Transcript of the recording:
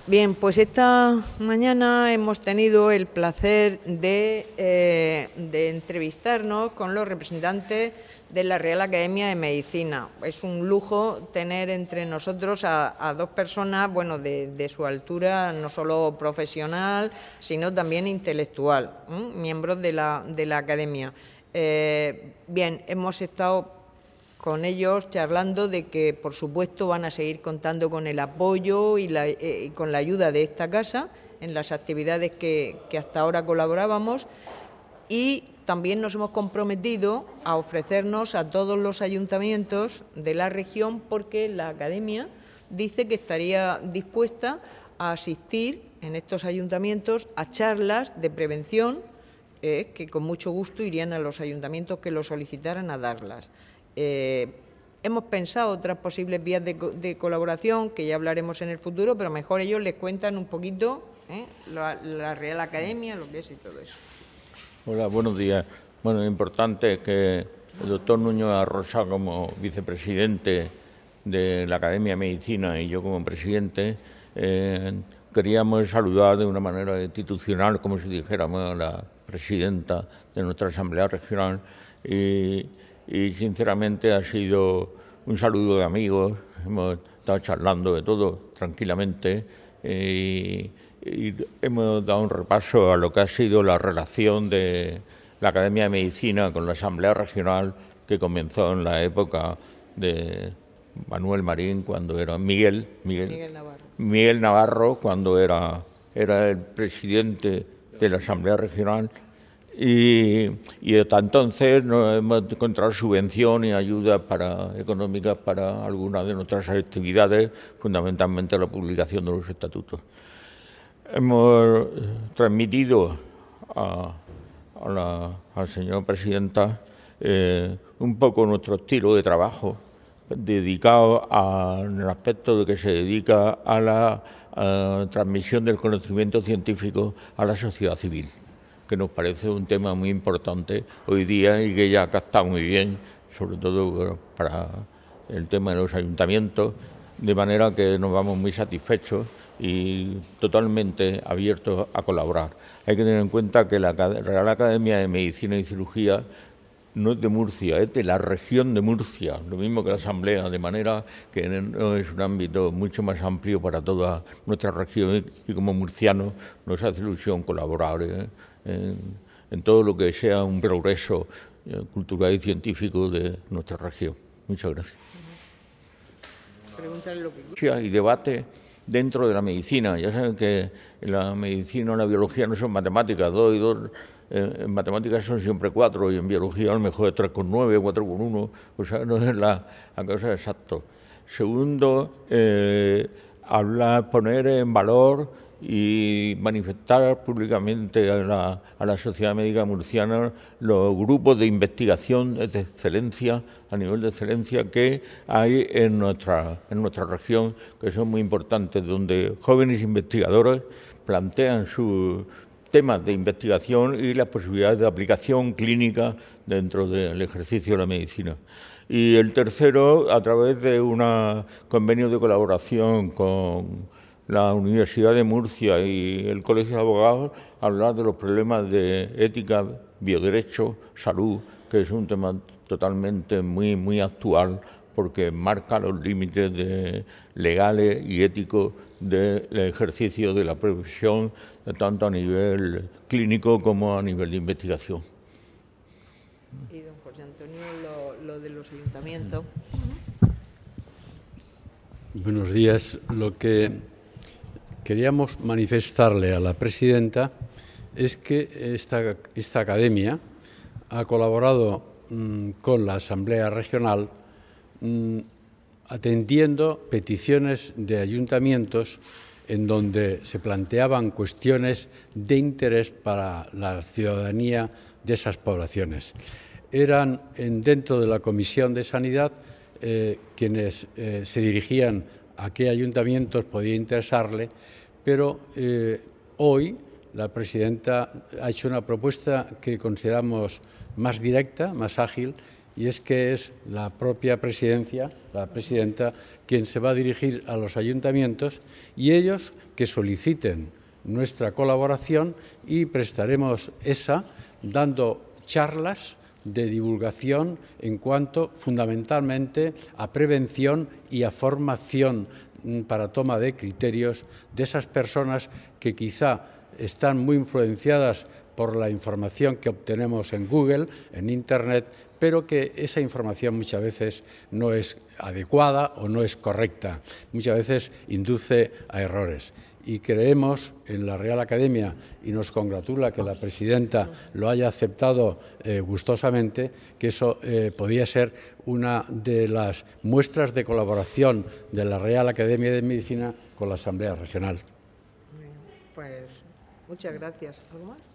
Bien, pues esta mañana hemos tenido el placer de entrevistarnos con los representantes de la Real Academia de Medicina. Es un lujo tener entre nosotros a dos personas, bueno, de su altura, no solo profesional, sino también intelectual, miembros de la Academia. Bien, hemos estado con ellos charlando de que, por supuesto, van a seguir contando con el apoyo y con la ayuda de esta casa en las actividades que hasta ahora colaborábamos, y también nos hemos comprometido a ofrecernos a todos los ayuntamientos de la región, porque la Academia dice que estaría dispuesta a asistir en estos ayuntamientos a charlas de prevención, que con mucho gusto irían a los ayuntamientos que lo solicitaran a darlas. Hemos pensado otras posibles vías de colaboración, que ya hablaremos en el futuro, pero mejor ellos les cuentan un poquito la Real Academia, lo que es y todo eso. Hola, buenos días. Bueno, es importante que el doctor Nuño Arrosa, como vicepresidente de la Academia de Medicina, y yo como presidente, queríamos saludar de una manera institucional, como si dijéramos, a la presidenta de nuestra Asamblea Regional, y sinceramente ha sido un saludo de amigos. Hemos estado charlando de todo tranquilamente y hemos dado un repaso a lo que ha sido la relación de la Academia de Medicina con la Asamblea Regional, que comenzó en la época de Manuel Marín, cuando era Miguel Navarro, cuando era el presidente de la Asamblea Regional. Y hasta entonces no hemos encontrado subvención y ayuda económicas para algunas de nuestras actividades, fundamentalmente la publicación de los estatutos. Hemos transmitido a la señora presidenta un poco nuestro estilo de trabajo, dedicado en el aspecto de que se dedica a la transmisión del conocimiento científico a la sociedad civil, que nos parece un tema muy importante hoy día y que ya ha captado muy bien, sobre todo para el tema de los ayuntamientos, de manera que nos vamos muy satisfechos y totalmente abiertos a colaborar. Hay que tener en cuenta que la Real Academia de Medicina y Cirugía no es de Murcia, es de la región de Murcia, lo mismo que la Asamblea, de manera que no es un ámbito mucho más amplio para toda nuestra región, y como murcianos nos hace ilusión colaborar en todo lo que sea un progreso cultural y científico de nuestra región. Muchas gracias. Pregúntale lo que... Y debate dentro de la medicina. Ya saben que en la medicina o la biología no son matemáticas, 2 y 2... en matemáticas son siempre 4 y en biología a lo mejor es 3,9, 4,1, o sea, no es la cosa exacta. Segundo, poner en valor y manifestar públicamente a la sociedad médica murciana los grupos de investigación de excelencia, a nivel de excelencia, que hay en nuestra región, que son muy importantes, donde jóvenes investigadores plantean sus temas de investigación y las posibilidades de aplicación clínica dentro del ejercicio de la medicina. Y el tercero, a través de un convenio de colaboración con la Universidad de Murcia y el Colegio de Abogados, hablar de los problemas de ética, bioderecho, salud, que es un tema totalmente muy, muy actual, porque marca los límites legales y éticos del ejercicio de la profesión, tanto a nivel clínico como a nivel de investigación. Y don José Antonio, lo de los ayuntamientos. Buenos días. Lo que queríamos manifestarle a la presidenta es que esta academia ha colaborado con la Asamblea Regional atendiendo peticiones de ayuntamientos en donde se planteaban cuestiones de interés para la ciudadanía de esas poblaciones. Eran dentro de la Comisión de Sanidad quienes se dirigían a qué ayuntamientos podía interesarle, pero hoy la presidenta ha hecho una propuesta que consideramos más directa, más ágil, y es que es la propia presidencia, la presidenta, quien se va a dirigir a los ayuntamientos y ellos que soliciten nuestra colaboración y prestaremos esa dando charlas de divulgación en cuanto fundamentalmente a prevención y a formación para toma de criterios de esas personas que quizá están muy influenciadas por la información que obtenemos en Google, en Internet, pero que esa información muchas veces no es adecuada o no es correcta, muchas veces induce a errores. Y creemos en la Real Academia, y nos congratula que la presidenta lo haya aceptado gustosamente, que eso podía ser una de las muestras de colaboración de la Real Academia de Medicina con la Asamblea Regional. Pues muchas gracias. ¿Algo más?